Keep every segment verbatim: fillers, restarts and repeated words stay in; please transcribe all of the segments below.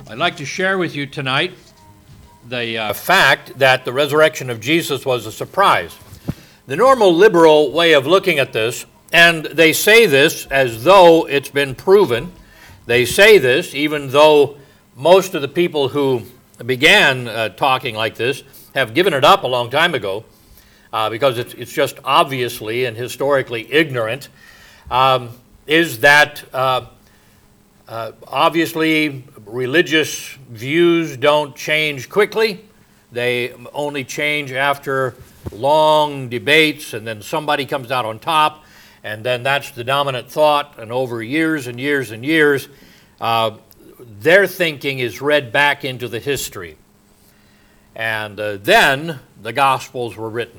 I'd like to share with you tonight the uh, fact that the resurrection of Jesus was a surprise. The normal liberal way of looking at this, and they say this as though it's been proven, they say this even though most of the people who began uh, talking like this have given it up a long time ago, uh, because it's, it's just obviously and historically ignorant, um, is that uh, uh, obviously religious views don't change quickly. They only change after long debates, and then somebody comes out on top, and then that's the dominant thought, and over years and years and years, uh, their thinking is read back into the history. And uh, then the Gospels were written,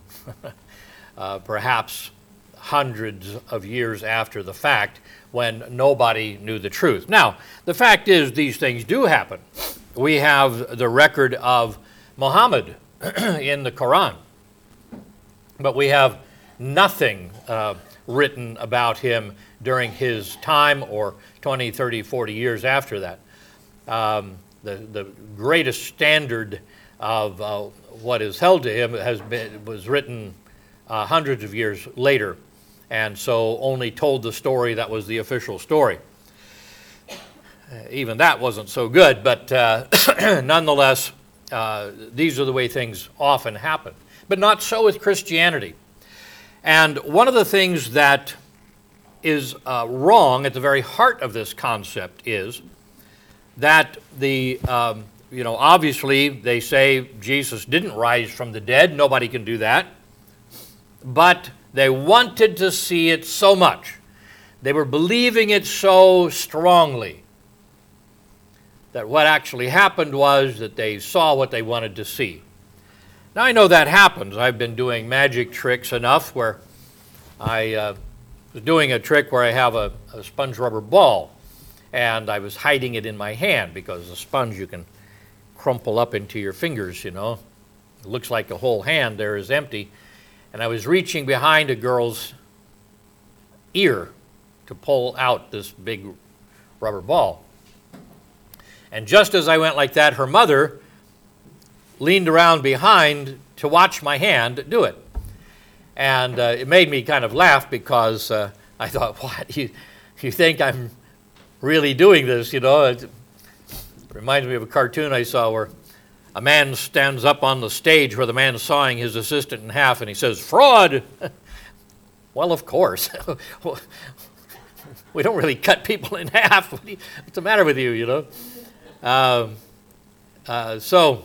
uh, perhaps hundreds of years after the fact, when nobody knew the truth. Now, the fact is these things do happen. We have the record of Muhammad in the Quran, but we have nothing uh, written about him during his time or twenty, thirty, forty years after that. Um, the, the greatest standard of uh, what is held to him has been, was written uh, hundreds of years later, and so only told the story that was the official story. Uh, even that wasn't so good, but uh, nonetheless, uh, these are the way things often happen. But not so with Christianity. And one of the things that is uh, wrong at the very heart of this concept is that the, um, you know, obviously they say Jesus didn't rise from the dead. Nobody can do that. But they wanted to see it so much. They were believing it so strongly that what actually happened was that they saw what they wanted to see. Now, I know that happens. I've been doing magic tricks enough where I uh, was doing a trick where I have a, a sponge rubber ball, and I was hiding it in my hand because the sponge you can crumple up into your fingers, you know. It looks like the whole hand there is empty. And I was reaching behind a girl's ear to pull out this big rubber ball. And just as I went like that, her mother leaned around behind to watch my hand do it. And uh, it made me kind of laugh because uh, I thought, what, you, you think I'm really doing this, you know? It reminds me of a cartoon I saw where a man stands up on the stage where the man's sawing his assistant in half, and he says, "Fraud!" Well, of course. We don't really cut people in half. What's the matter with you, you know? Uh, uh, so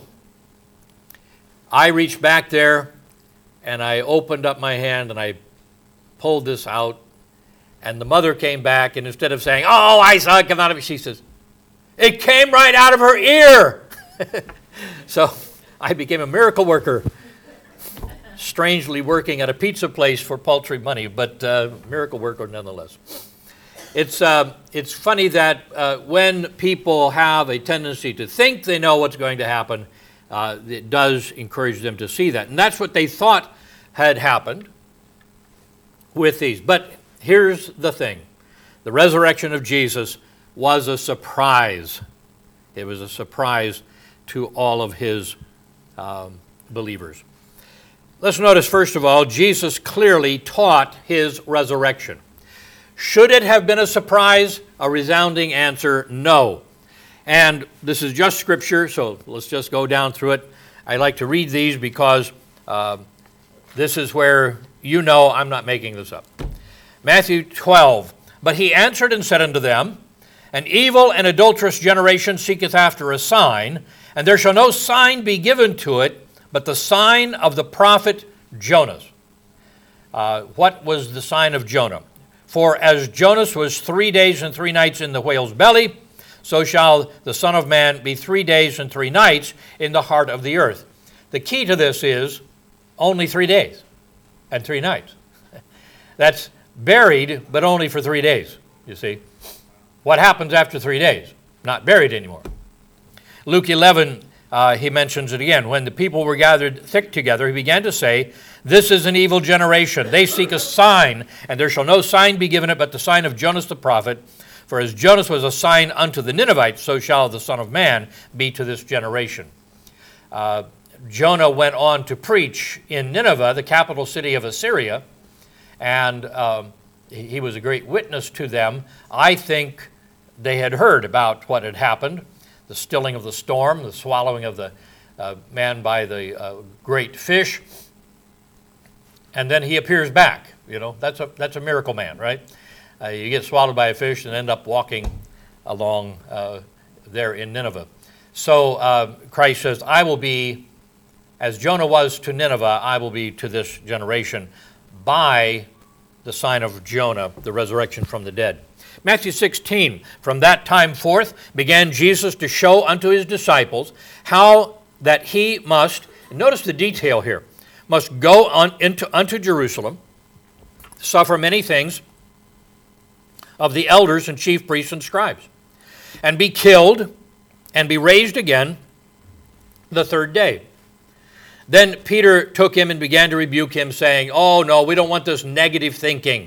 I reached back there, and I opened up my hand, and I pulled this out, and the mother came back, and instead of saying, "Oh, I saw it come out of it," she says, "It came right out of her ear." So I became a miracle worker, strangely working at a pizza place for paltry money, but uh, miracle worker nonetheless. It's, uh, it's funny that uh, when people have a tendency to think they know what's going to happen, uh, it does encourage them to see that. And that's what they thought had happened with these. But here's the thing. The resurrection of Jesus was a surprise. It was a surprise to all of his um, believers. Let's notice, first of all, Jesus clearly taught his resurrection. Should it have been a surprise? A resounding answer, no. And this is just Scripture, so let's just go down through it. I like to read these because uh, this is where you know I'm not making this up. Matthew twelve, "But he answered and said unto them, An evil and adulterous generation seeketh after a sign, and there shall no sign be given to it, but the sign of the prophet Jonas." Uh, what was the sign of Jonah? "For as Jonas was three days and three nights in the whale's belly, so shall the Son of Man be three days and three nights in the heart of the earth." The key to this is only three days and three nights. That's buried, but only for three days, you see. What happens after three days? Not buried anymore. Luke eleven, uh, he mentions it again. "When the people were gathered thick together, he began to say, This is an evil generation. They seek a sign, and there shall no sign be given it but the sign of Jonas the prophet. For as Jonas was a sign unto the Ninevites, so shall the Son of Man be to this generation. Uh, Jonah went on to preach in Nineveh, the capital city of Assyria, and um, he was a great witness to them. I think they had heard about what had happened, the stilling of the storm, the swallowing of the uh, man by the uh, great fish, and then he appears back. You know, that's a that's a miracle man, right? Uh, you get swallowed by a fish and end up walking along uh, there in Nineveh. So uh, Christ says, I will be, as Jonah was to Nineveh, I will be to this generation by the sign of Jonah, the resurrection from the dead. Matthew sixteen, from that time forth began Jesus to show unto his disciples how that he must, notice the detail here, must go on into unto Jerusalem, suffer many things of the elders and chief priests and scribes, and be killed and be raised again the third day. Then Peter took him and began to rebuke him, saying, oh, no, we don't want this negative thinking.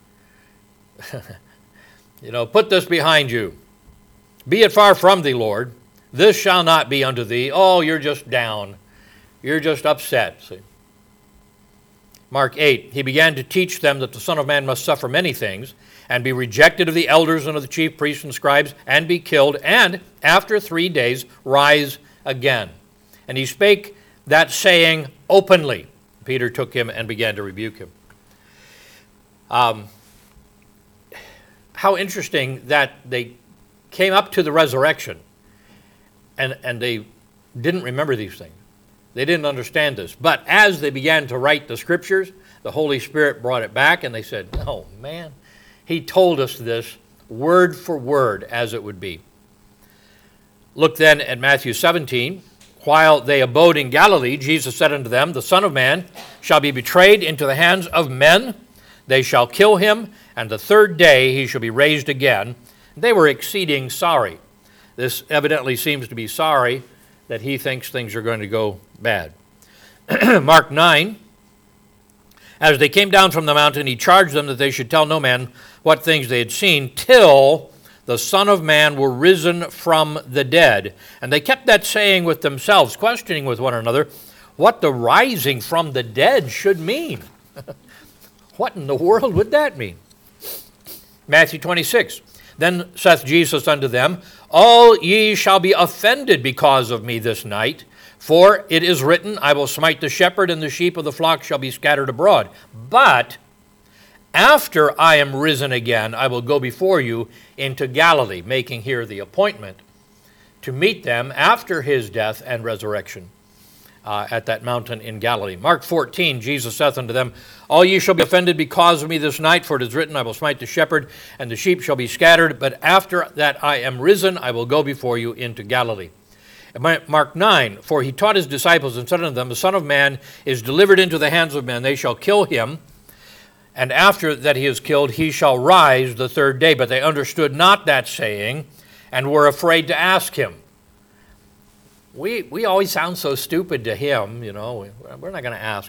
You know, put this behind you. Be it far from thee, Lord. This shall not be unto thee. Oh, you're just down. You're just upset. See? Mark eight, he began to teach them that the Son of Man must suffer many things, and be rejected of the elders and of the chief priests and scribes, and be killed, and after three days rise again. And he spake that saying openly. Peter took him and began to rebuke him. Um, how interesting that they came up to the resurrection, and, and they didn't remember these things. They didn't understand this. But as they began to write the scriptures, the Holy Spirit brought it back, and they said, oh, man, he told us this word for word as it would be. Look then at Matthew seventeen. While they abode in Galilee, Jesus said unto them, the Son of Man shall be betrayed into the hands of men. They shall kill him, and the third day he shall be raised again. They were exceeding sorry. This evidently seems to be sorry that he thinks things are going to go bad. Mark nine, as they came down from the mountain, he charged them that they should tell no man what things they had seen till the Son of Man were risen from the dead. And they kept that saying with themselves, questioning with one another what the rising from the dead should mean. What in the world would that mean? Matthew twenty-six, then saith Jesus unto them, all ye shall be offended because of me this night, for it is written, I will smite the shepherd, and the sheep of the flock shall be scattered abroad. But after I am risen again, I will go before you into Galilee, making here the appointment to meet them after his death and resurrection uh, at that mountain in Galilee. Mark fourteen, Jesus saith unto them, all ye shall be offended because of me this night, for it is written, I will smite the shepherd, and the sheep shall be scattered. But after that I am risen, I will go before you into Galilee. Mark nine, for he taught his disciples and said unto them, the Son of Man is delivered into the hands of men. They shall kill him, and after that he is killed, he shall rise the third day. But they understood not that saying, and were afraid to ask him. We we always sound so stupid to him, you know. We're not going to ask.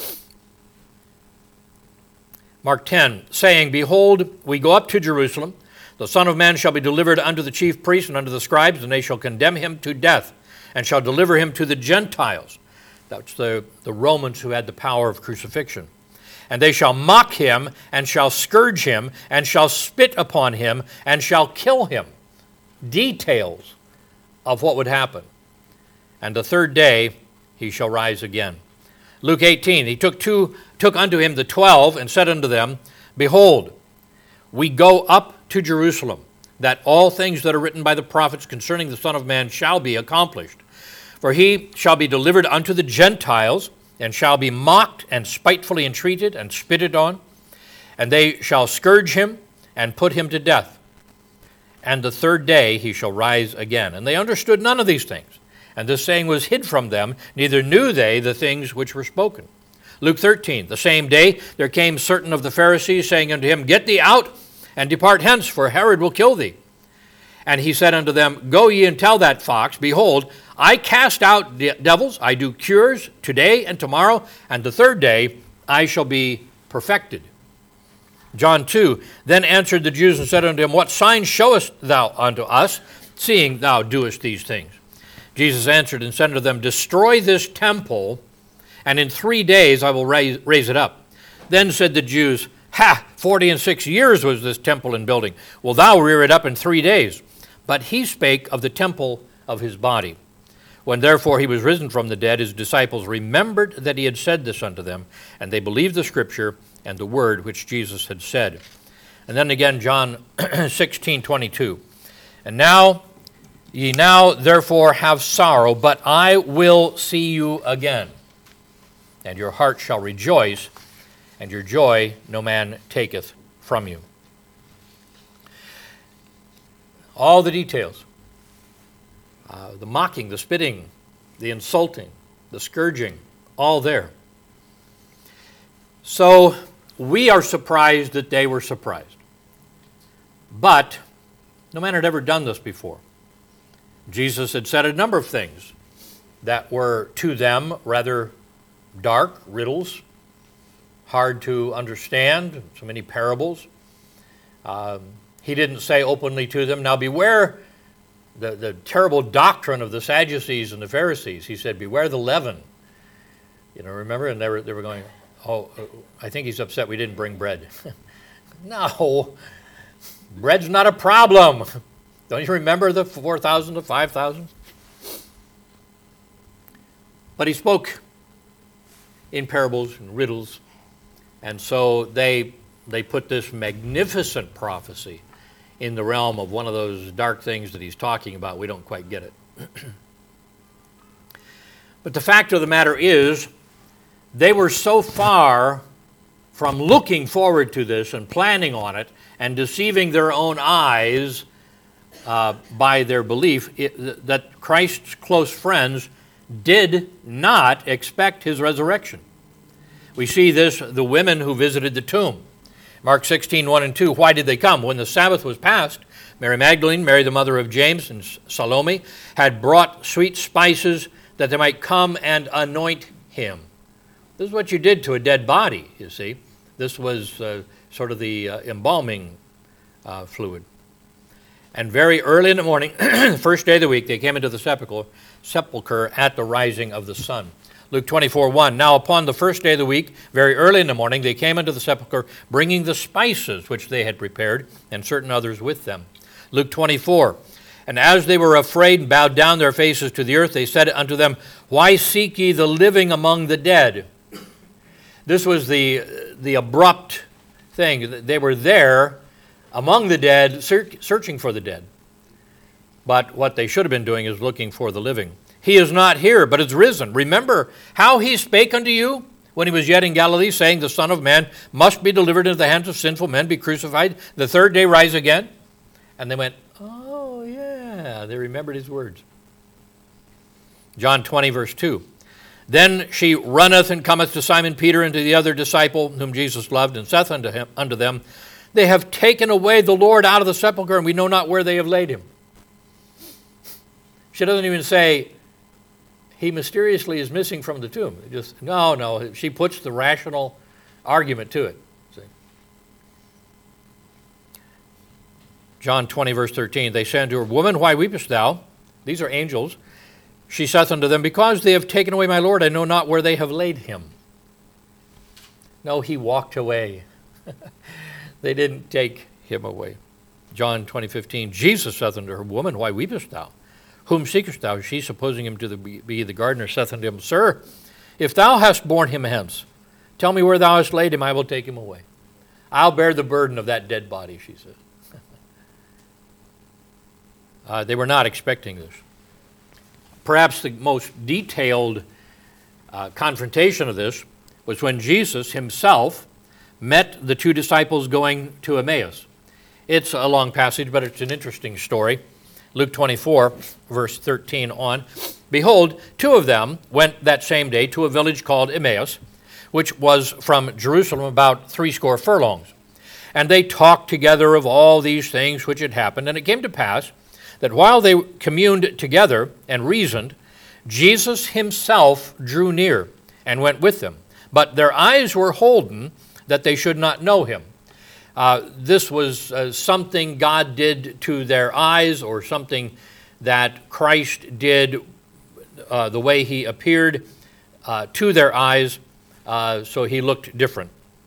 Mark ten, saying, behold, we go up to Jerusalem. The Son of Man shall be delivered unto the chief priests and unto the scribes, and they shall condemn him to death, and shall deliver him to the Gentiles. That's the, the Romans who had the power of crucifixion. And they shall mock him, and shall scourge him, and shall spit upon him, and shall kill him. Details of what would happen. And the third day he shall rise again. Luke eighteen, he took two, took unto him the twelve, and said unto them, behold, we go up to Jerusalem, that all things that are written by the prophets concerning the Son of Man shall be accomplished. For he shall be delivered unto the Gentiles, and shall be mocked and spitefully entreated and spitted on, and they shall scourge him and put him to death. And the third day he shall rise again. And they understood none of these things. And this saying was hid from them, neither knew they the things which were spoken. Luke thirteen, the same day there came certain of the Pharisees, saying unto him, get thee out, and depart hence, for Herod will kill thee. And he said unto them, go ye and tell that fox, behold, I cast out de- devils, I do cures today and tomorrow, and the third day I shall be perfected. John two, then answered the Jews and said unto him, What sign showest thou unto us, seeing thou doest these things? Jesus answered and said unto them, Destroy this temple, and in three days I will raise, raise it up. Then said the Jews, Ha! Forty and six years was this temple in building. Will thou rear it up in three days? But he spake of the temple of his body. When therefore he was risen from the dead, his disciples remembered that he had said this unto them, and they believed the scripture and the word which Jesus had said. And then again, John sixteen twenty-two. And now, ye now therefore have sorrow, but I will see you again, and your heart shall rejoice, and your joy no man taketh from you. All the details. Uh, the mocking, the spitting, the insulting, the scourging, all there. So we are surprised that they were surprised. But no man had ever done this before. Jesus had said a number of things that were to them rather dark, riddles, hard to understand, so many parables. Um, he didn't say openly to them, now beware the, the terrible doctrine of the Sadducees and the Pharisees. He said, beware the leaven. You know, remember? And they were, they were going, oh, I think he's upset we didn't bring bread. No, bread's not a problem. Don't you remember the four thousand to five thousand? But he spoke in parables and riddles, and so they they put this magnificent prophecy in the realm of one of those dark things that he's talking about. We don't quite get it. But the fact of the matter is, they were so far from looking forward to this and planning on it and deceiving their own eyes uh, by their belief it, that Christ's close friends did not expect his resurrection. We see this, the women who visited the tomb. Mark sixteen, one and two, why did they come? When the Sabbath was past, Mary Magdalene, Mary the mother of James, and Salome had brought sweet spices that they might come and anoint him. This is what you did to a dead body, you see. This was uh, sort of the uh, embalming uh, fluid. And very early in the morning, the first day of the week, they came into the sepulchre, sepulchre at the rising of the sun. Luke twenty-four, one, now upon the first day of the week, very early in the morning, they came into the sepulchre, bringing the spices which they had prepared, and certain others with them. Luke twenty-four, and as they were afraid and bowed down their faces to the earth, they said unto them, Why seek ye the living among the dead? This was the, the abrupt thing. They were there among the dead, searching for the dead. But what they should have been doing is looking for the living. He is not here, but is risen. Remember how he spake unto you when he was yet in Galilee, saying, The Son of Man must be delivered into the hands of sinful men, be crucified, the third day rise again. And they went, oh, yeah. They remembered his words. John twenty, verse two. Then she runneth and cometh to Simon Peter and to the other disciple whom Jesus loved, and saith unto him, unto them, They have taken away the Lord out of the sepulchre, and we know not where they have laid him. She doesn't even say, he mysteriously is missing from the tomb. Just no, no. She puts the rational argument to it. See? John twenty, verse thirteen, they say unto her, Woman, why weepest thou? These are angels. She saith unto them, Because they have taken away my Lord, I know not where they have laid him. No, he walked away. They didn't take him away. John twenty, fifteen, Jesus saith unto her, Woman, why weepest thou? Whom seekest thou? She, supposing him to the, be the gardener, saith unto him, Sir, if thou hast borne him hence, tell me where thou hast laid him, I will take him away. I'll bear the burden of that dead body, she said. uh, they were not expecting this. Perhaps the most detailed uh, confrontation of this was when Jesus himself met the two disciples going to Emmaus. It's a long passage, but it's an interesting story. Luke twenty-four, verse thirteen on. Behold, two of them went that same day to a village called Emmaus, which was from Jerusalem about threescore furlongs. And they talked together of all these things which had happened. And it came to pass that while they communed together and reasoned, Jesus himself drew near and went with them. But their eyes were holden that they should not know him. Uh, this was uh, something God did to their eyes, or something that Christ did uh, the way he appeared uh, to their eyes, uh, so he looked different.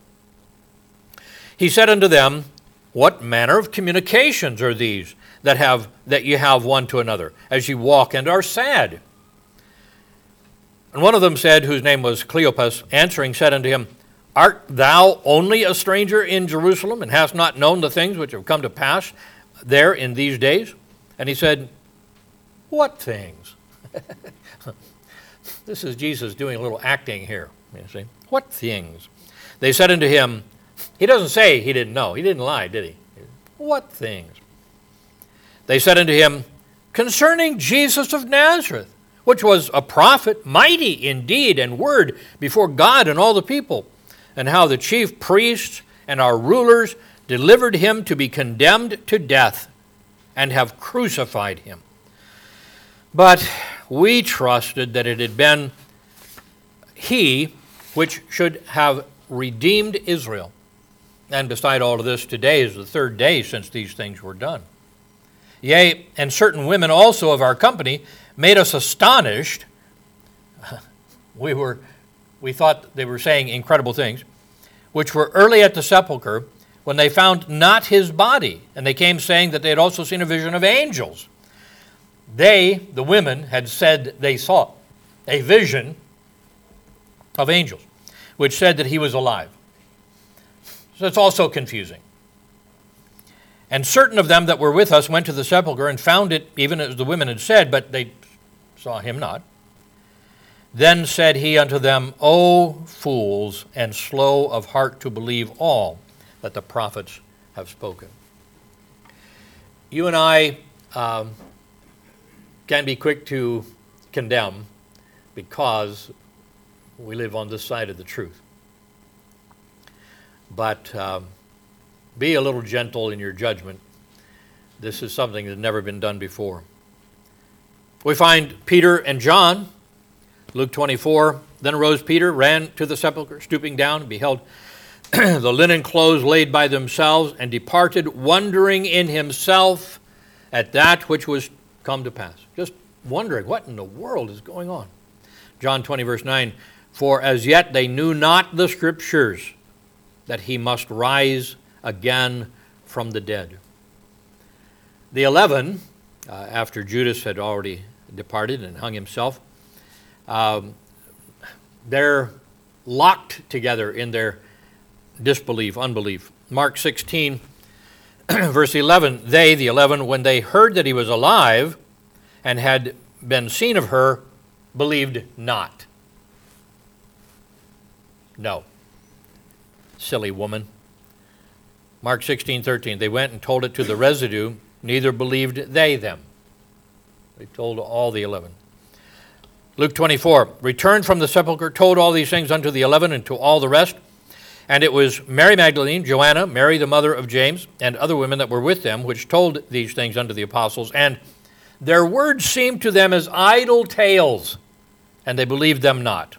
He said unto them, what manner of communications are these that have that you have one to another, as you walk and are sad? And one of them said, whose name was Cleopas, answering said unto him, art thou only a stranger in Jerusalem, and hast not known the things which have come to pass there in these days? And he said, what things? This is Jesus doing a little acting here, you see. What things? They said unto him, he doesn't say he didn't know. He didn't lie, did he? What things? They said unto him, concerning Jesus of Nazareth, which was a prophet, mighty in deed and word before God and all the people, and how the chief priests and our rulers delivered him to be condemned to death, and have crucified him. But we trusted that it had been he which should have redeemed Israel. And beside all of this, today is the third day since these things were done. Yea, and certain women also of our company made us astonished. We were, we thought they were saying incredible things, which were early at the sepulchre, when they found not his body. And they came saying that they had also seen a vision of angels. They, the women, had said they saw a vision of angels, which said that he was alive. So it's also confusing. And certain of them that were with us went to the sepulchre and found it even as the women had said, but they saw him not. Then said he unto them, O fools, and slow of heart to believe all that the prophets have spoken. You and I um, can be quick to condemn because we live on this side of the truth. But um, be a little gentle in your judgment. This is something that's never been done before. We find Peter and John, Luke twenty-four. Then arose Peter, ran to the sepulchre, stooping down, and beheld the linen clothes laid by themselves, and departed, wondering in himself at that which was come to pass. Just wondering, what in the world is going on? John twenty, verse nine, for as yet they knew not the Scriptures, that he must rise again from the dead. The eleven, uh, after Judas had already departed and hung himself, um, they're locked together in their disbelief, unbelief. Mark sixteen, verse eleven, they, the eleven, when they heard that he was alive and had been seen of her, believed not. No. Silly woman. Mark sixteen, thirteen, they went and told it to the residue, neither believed they them. They told all the eleven. Luke twenty-four, returned from the sepulchre, told all these things unto the eleven and to all the rest. And it was Mary Magdalene, Joanna, Mary the mother of James, and other women that were with them, which told these things unto the apostles. And their words seemed to them as idle tales, and they believed them not.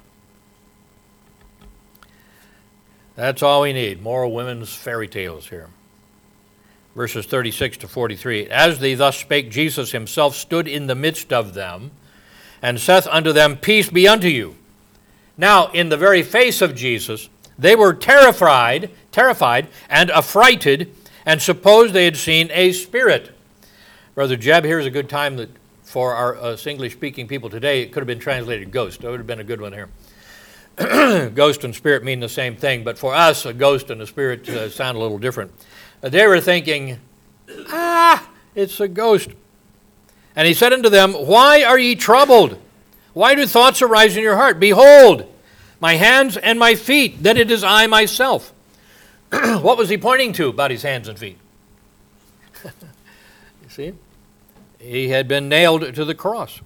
That's all we need, more women's fairy tales here. Verses thirty-six to forty-three. As they thus spake, Jesus himself stood in the midst of them, and saith unto them, Peace be unto you. Now, in the very face of Jesus, they were terrified, terrified and affrighted, and supposed they had seen a spirit. Brother Jeb, here's a good time that for our uh, English-speaking people today, it could have been translated ghost. That would have been a good one here. Ghost and spirit mean the same thing, but for us, a ghost and a spirit uh, sound a little different. Uh, they were thinking, ah, it's a ghost. And he said unto them, Why are ye troubled? Why do thoughts arise in your heart? Behold, my hands and my feet, that it is I myself. What was he pointing to about his hands and feet? You see? He had been nailed to the cross.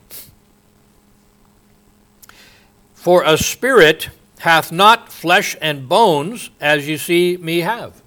For a spirit hath not flesh and bones, as you see me have.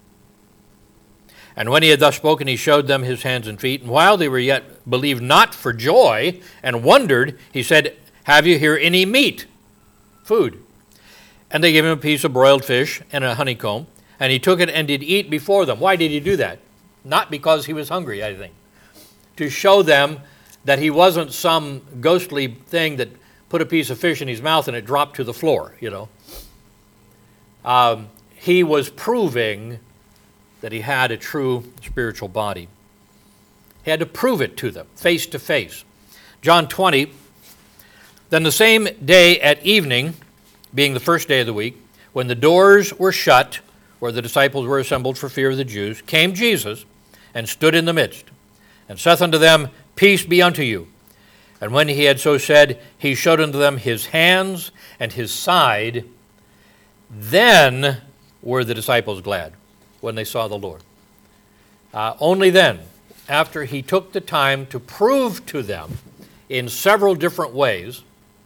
And when he had thus spoken, he showed them his hands and feet. And while they were yet believed not for joy, and wondered, he said, Have you here any meat? Food. And they gave him a piece of broiled fish and a honeycomb. And he took it and did eat before them. Why did he do that? Not because he was hungry, I think. To show them that he wasn't some ghostly thing that put a piece of fish in his mouth and it dropped to the floor, you know. Um, he was proving that he had a true spiritual body. He had to prove it to them, face to face. John twenty, then the same day at evening, being the first day of the week, when the doors were shut, where the disciples were assembled for fear of the Jews, came Jesus and stood in the midst, and saith unto them, Peace be unto you. And when he had so said, he showed unto them his hands and his side. Then were the disciples glad, when they saw the Lord. Uh, only then, after he took the time to prove to them in several different ways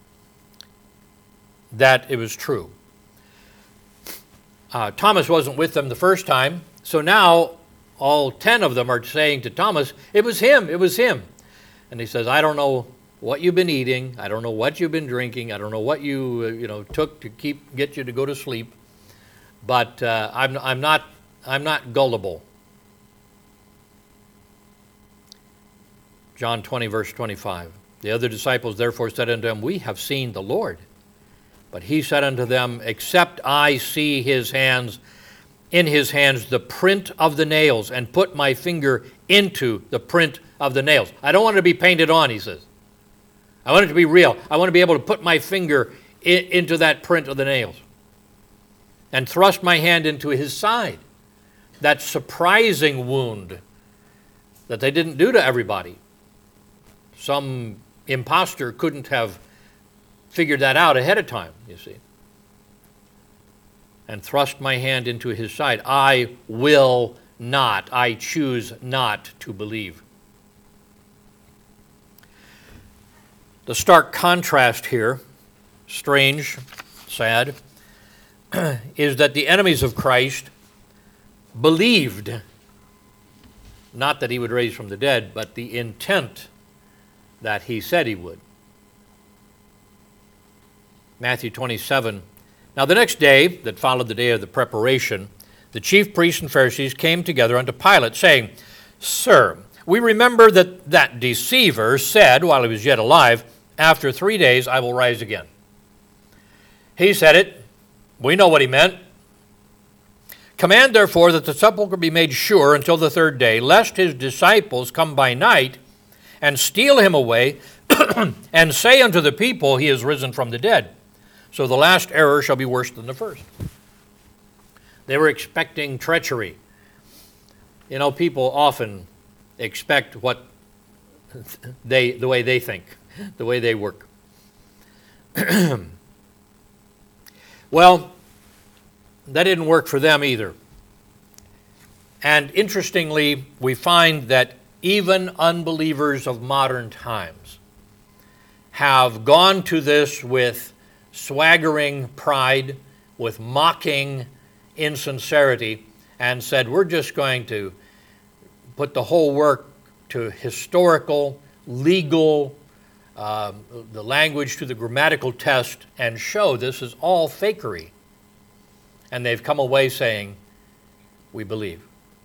that it was true. Uh, Thomas wasn't with them the first time, so now all ten of them are saying to Thomas, it was him, it was him. And he says, I don't know what you've been eating, I don't know what you've been drinking, I don't know what you uh, you know took to keep get you to go to sleep, but uh, I'm I'm not I'm not gullible. John twenty, verse twenty-five. The other disciples therefore said unto him, We have seen the Lord. But he said unto them, Except I see his hands, in his hands the print of the nails, and put my finger into the print of the nails. I don't want it to be painted on, he says. I want it to be real. I want to be able to put my finger in, into that print of the nails and thrust my hand into his side. That surprising wound that they didn't do to everybody. Some imposter couldn't have figured that out ahead of time, you see. And thrust my hand into his side. I will not, I choose not to believe. The stark contrast here, strange, sad, is that the enemies of Christ believed, not that he would raise from the dead, but the intent that he said he would. Matthew twenty-seven. Now the next day that followed the day of the preparation, the chief priests and Pharisees came together unto Pilate, saying, Sir, we remember that that deceiver said, while he was yet alive, After three days I will rise again. He said it. We know what he meant. Command therefore that the sepulchre be made sure until the third day, lest his disciples come by night and steal him away and say unto the people, He is risen from the dead. So the last error shall be worse than the first. They were expecting treachery. You know, people often expect what they, the way they think, the way they work. Well, that didn't work for them either. And interestingly, we find that even unbelievers of modern times have gone to this with swaggering pride, with mocking insincerity, and said, we're just going to put the whole work to historical, legal, uh, the language to the grammatical test, and show this is all fakery. And they've come away saying, we believe.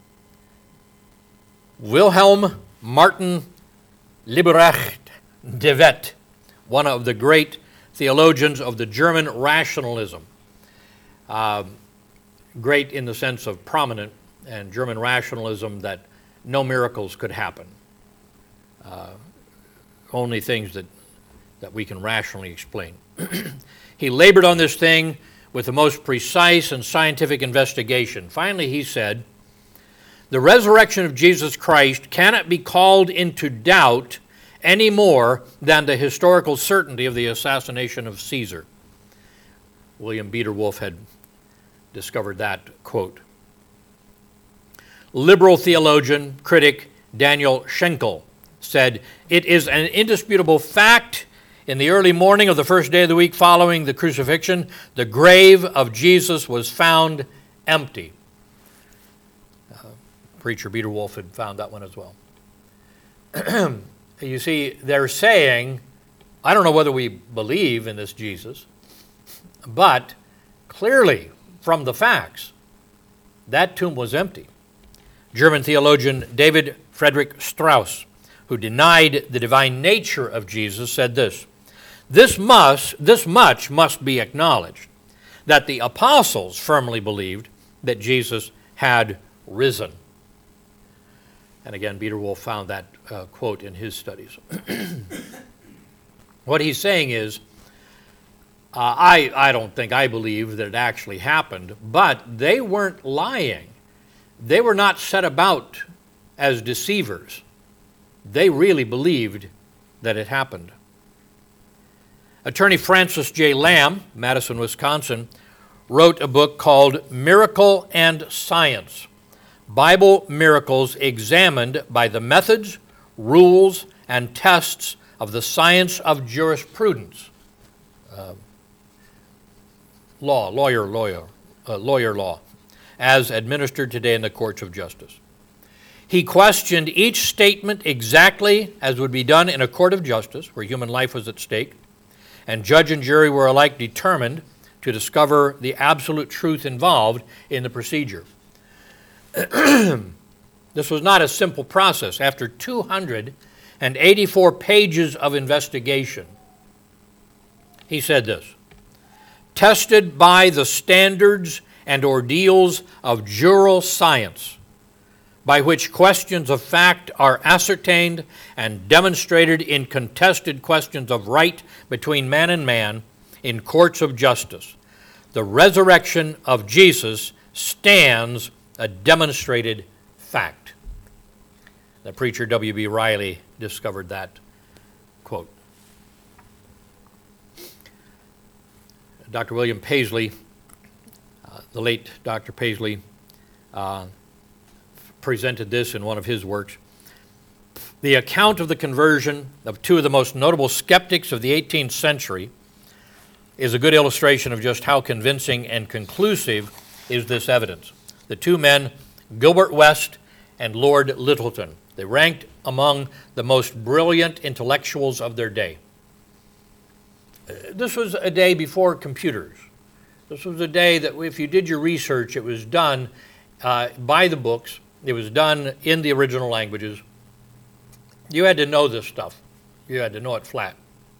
Wilhelm Martin Liebrecht de Wet, one of the great theologians of the German rationalism, uh, great in the sense of prominent, and German rationalism that no miracles could happen, uh, only things that, that we can rationally explain. He labored on this thing with the most precise and scientific investigation. Finally, he said, the resurrection of Jesus Christ cannot be called into doubt any more than the historical certainty of the assassination of Caesar. William Beeter Wolf had discovered that quote. Liberal theologian, critic Daniel Schenkel said, it is an indisputable fact in the early morning of the first day of the week following the crucifixion, the grave of Jesus was found empty. Uh, preacher Beeter Wolf had found that one as well. You see, they're saying, I don't know whether we believe in this Jesus, but clearly from the facts, that tomb was empty. German theologian David Friedrich Strauss, who denied the divine nature of Jesus, said this, This must, this much must be acknowledged, that the apostles firmly believed that Jesus had risen. And again, Peter Wolf found that uh, quote in his studies. What he's saying is, uh, I, I don't think I believe that it actually happened, but they weren't lying. They were not set about as deceivers. They really believed that it happened. Attorney Francis J. Lamb, Madison, Wisconsin, wrote a book called Miracle and Science, Bible Miracles Examined by the Methods, Rules, and Tests of the Science of Jurisprudence. Uh, law, lawyer, lawyer, uh, lawyer law, as administered today in the courts of justice. He questioned each statement exactly as would be done in a court of justice, where human life was at stake, and judge and jury were alike determined to discover the absolute truth involved in the procedure. This was not a simple process. After two hundred eighty-four pages of investigation, he said this, tested by the standards and ordeals of jural science, by which questions of fact are ascertained and demonstrated in contested questions of right between man and man in courts of justice, the resurrection of Jesus stands a demonstrated fact. The preacher W B Riley discovered that quote. Doctor William Paisley, uh, the late Doctor Paisley, uh, presented this in one of his works. The account of the conversion of two of the most notable skeptics of the eighteenth century is a good illustration of just how convincing and conclusive is this evidence. The two men, Gilbert West and Lord Lyttelton, they ranked among the most brilliant intellectuals of their day. This was a day before computers. This was a day that if you did your research, it was done uh, by the books. It was done in the original languages. You had to know this stuff. You had to know it flat.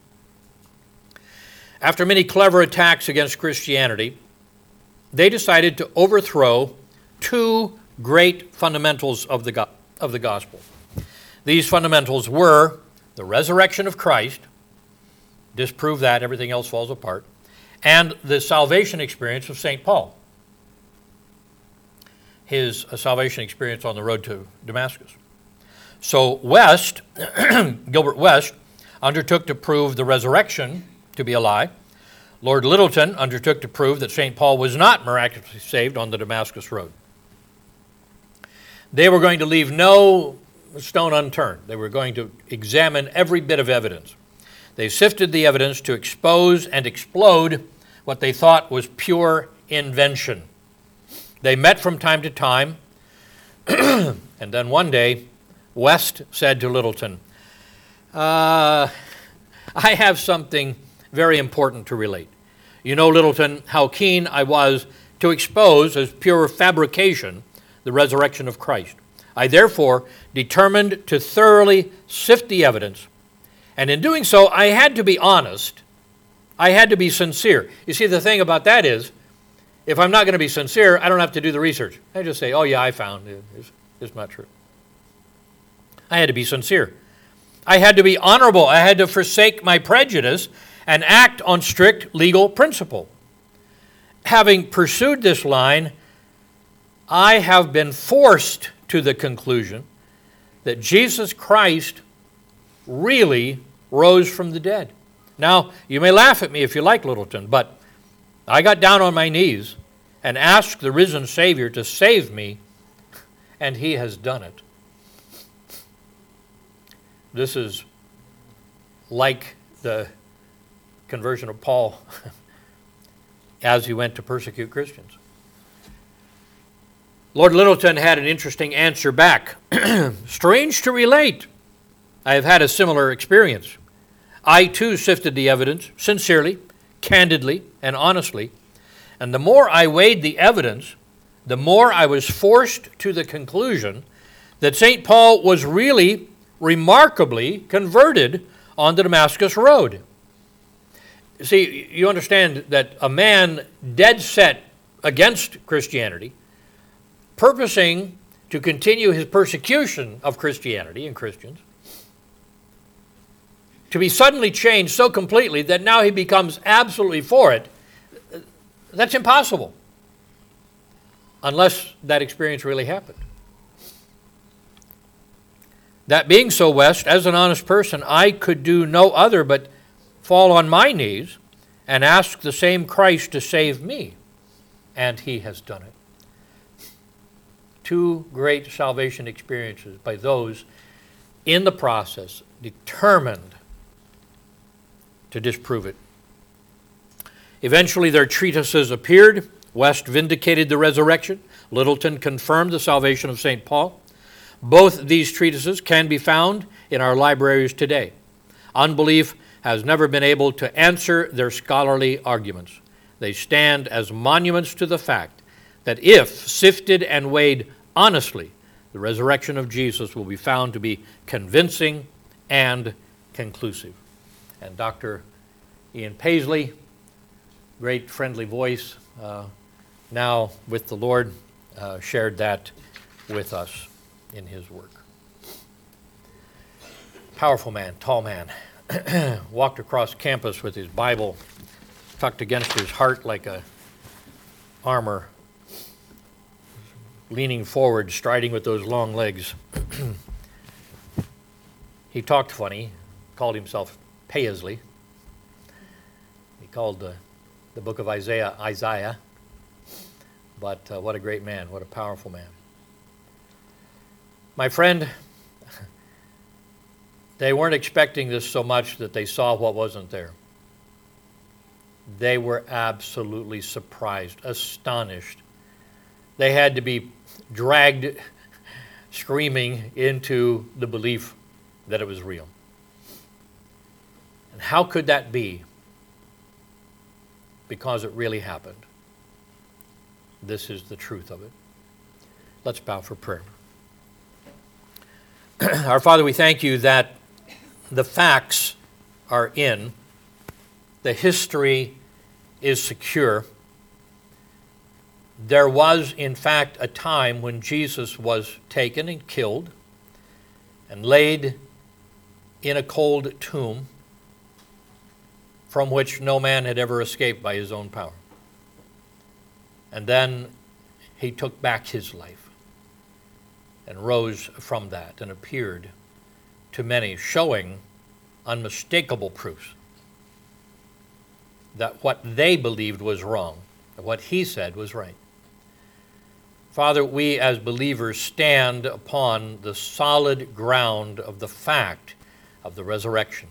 After many clever attacks against Christianity, they decided to overthrow two great fundamentals of the, go- of the gospel. These fundamentals were the resurrection of Christ, disprove that, everything else falls apart, and the salvation experience of Saint Paul, his uh, salvation experience on the road to Damascus. So West, Gilbert West, undertook to prove the resurrection to be a lie. Lord Lyttelton undertook to prove that Saint Paul was not miraculously saved on the Damascus road. They were going to leave no stone unturned. They were going to examine every bit of evidence. They sifted the evidence to expose and explode what they thought was pure invention. They met from time to time, and then one day, West said to Lyttelton, uh, I have something very important to relate. You know, Lyttelton, how keen I was to expose as pure fabrication the resurrection of Christ. I therefore determined to thoroughly sift the evidence, and in doing so, I had to be honest. I had to be sincere. You see, the thing about that is, if I'm not going to be sincere, I don't have to do the research. I just say, oh yeah, I found it. It's, it's not true. I had to be sincere. I had to be honorable. I had to forsake my prejudice and act on strict legal principle. Having pursued this line, I have been forced to the conclusion that Jesus Christ really rose from the dead. Now, you may laugh at me if you like, Lyttelton, but I got down on my knees and asked the risen Savior to save me, and he has done it. This is like the conversion of Paul as he went to persecute Christians. Lord Lyttelton had an interesting answer back. Strange to relate, I have had a similar experience. I too sifted the evidence sincerely, candidly, and honestly, and the more I weighed the evidence, the more I was forced to the conclusion that Saint Paul was really remarkably converted on the Damascus Road. See, you understand that a man dead set against Christianity, purposing to continue his persecution of Christianity and Christians, to be suddenly changed so completely that now he becomes absolutely for it, that's impossible. Unless that experience really happened. That being so, West, as an honest person, I could do no other but fall on my knees and ask the same Christ to save me. And he has done it. Two great salvation experiences by those in the process determined to disprove it. Eventually their treatises appeared. West vindicated the resurrection. Littleton confirmed the salvation of Saint Paul. Both these treatises can be found in our libraries today. Unbelief has never been able to answer their scholarly arguments. They stand as monuments to the fact that if sifted and weighed honestly, the resurrection of Jesus will be found to be convincing and conclusive. And Doctor Ian Paisley, great friendly voice, uh, now with the Lord, uh, shared that with us in his work. Powerful man, tall man, walked across campus with his Bible tucked against his heart like a armor, leaning forward, striding with those long legs. He talked funny, called himself Paisley. He called the, the book of Isaiah, Isaiah. But uh, what a great man, what a powerful man. My friend, they weren't expecting this so much that they saw what wasn't there. They were absolutely surprised, astonished. They had to be dragged screaming into the belief that it was real. And how could that be? Because it really happened. This is the truth of it. Let's bow for prayer. Our Father, we thank you that the facts are in, the history is secure. There was, in fact, a time when Jesus was taken and killed and laid in a cold tomb from which no man had ever escaped by his own power. And then he took back his life and rose from that and appeared to many, showing unmistakable proofs that what they believed was wrong, that what he said was right. Father, we as believers stand upon the solid ground of the fact of the resurrection.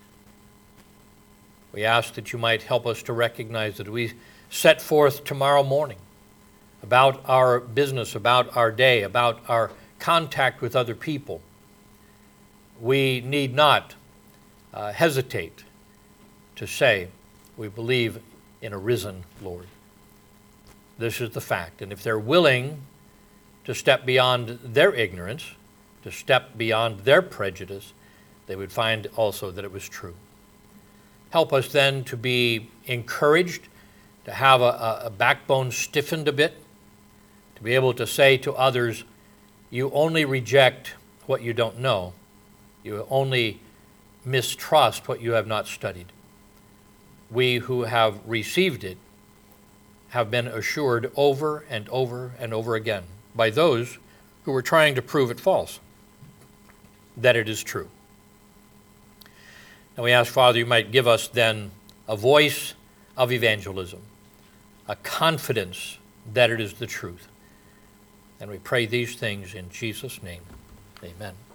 We ask that you might help us to recognize that we set forth tomorrow morning about our business, about our day, about our contact with other people. We need not uh, hesitate to say we believe in a risen Lord. This is the fact. And if they're willing to step beyond their ignorance, to step beyond their prejudice, they would find also that it was true. Help us then to be encouraged, to have a, a backbone stiffened a bit, to be able to say to others, you only reject what you don't know. You only mistrust what you have not studied. We who have received it have been assured over and over and over again by those who were trying to prove it false, that it is true. And we ask, Father, you might give us then a voice of evangelism, a confidence that it is the truth. And we pray these things in Jesus' name. Amen.